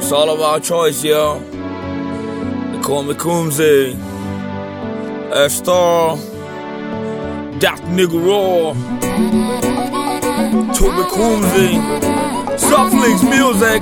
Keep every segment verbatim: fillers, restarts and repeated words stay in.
It's all about choice, yo. They call me Kumzi, F-Star, that nigga raw, Toby Kumzi, Softlinks music.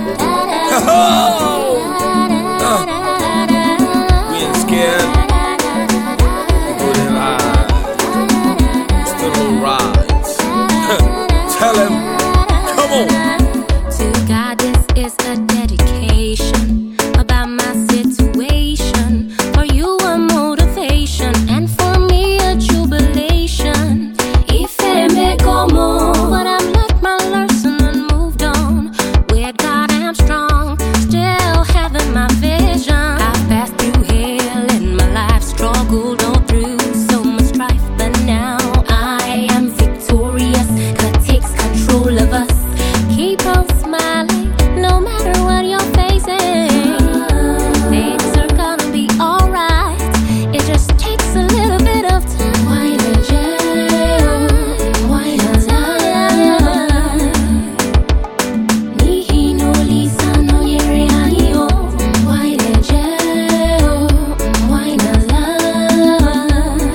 uh, we ain't scared. We do it live. Still on rides. Tell him, come on. To God, this is a dedication about my situation. For you, a motivation, and for me, a jubilation. If it may go more, but I've learned my lesson and moved on. With God, I'm strong, still having my vision. I've passed through hell in my life, struggled all through so much strife, but now I am victorious. God takes control of us. Keep on smiling, no matter what you're facing. Things are gonna be alright. It just takes a little bit of time. Why the jail? Why the lie? Nihi no lisa no yere ayo. Why the jail? Why the lie?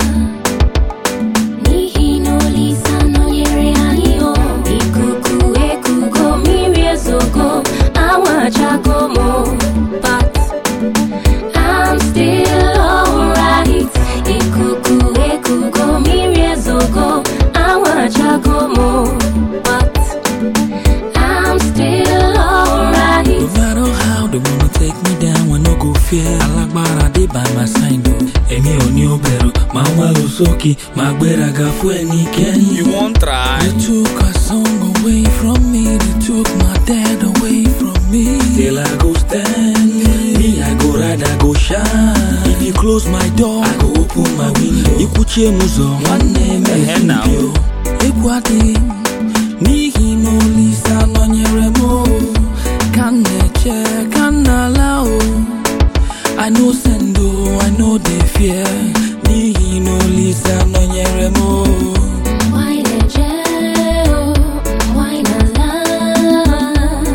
Nihi no lisa no yere ayo. Ikuku ekugo miri zoko awachago mo, but I'm still alright. Ikuku ekugo miri zoko awachago mo, but I'm still alright. No matter how they wanna take me down, I no go fear. Alagbara dey by my side, though. Emi oni obero, ma wa lo soki, ma gberaga fu ẹnikẹ́ni. You won't try. They took a song away from me, they took my dad away from me. Still I go stand, me I go ride, I go shine. If you close my door, I go open my window. Ikuche muzo, one name Hey, now. is Ekwati, nihi no lisa no nyeremo. Kaneche, kanalao. I know sendo, I know they fear. Nihi no lisa no nyeremo. Why the jail? Why the lie?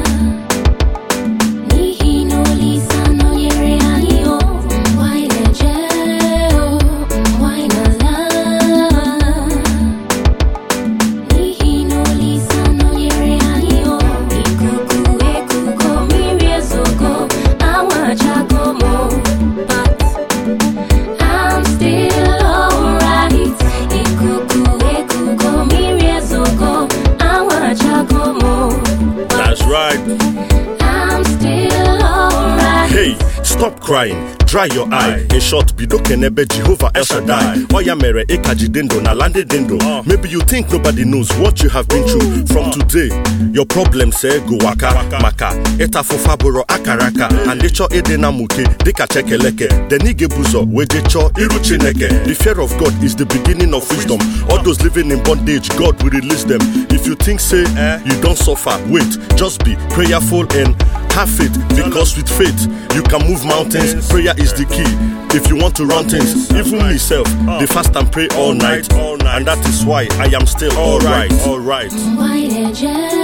Nihi no lisa no yere ayo. Why the jail? Why the lie? Nihi no lisa no yere ayo. Ikuku ekugo miri zoko awachago mo, but I'm still alright. Ikuku ekugo miri zoko awachago mo, That's right. I'm still alright. Hey, stop crying. Dry your eye. In short, Bidokenebe Jehovah El Shaddai. Wayamere Ekaji Dindo na lande dindo. Maybe you think nobody knows what you have been through. From today, your problem say go waka maka. Eta fofaboro akaraka. And decho edena muke deka chekeleke. Denige buzo we decho iru chineke. The fear of God is the beginning of wisdom. All those living in bondage, God will release them. If you think say you don't suffer, wait. Just be prayerful and have faith, because with faith you can move mountains. Prayer is the key. If you want to run things, even myself, they fast and pray all night, and that is why I am still alright. Alright. Why the jail?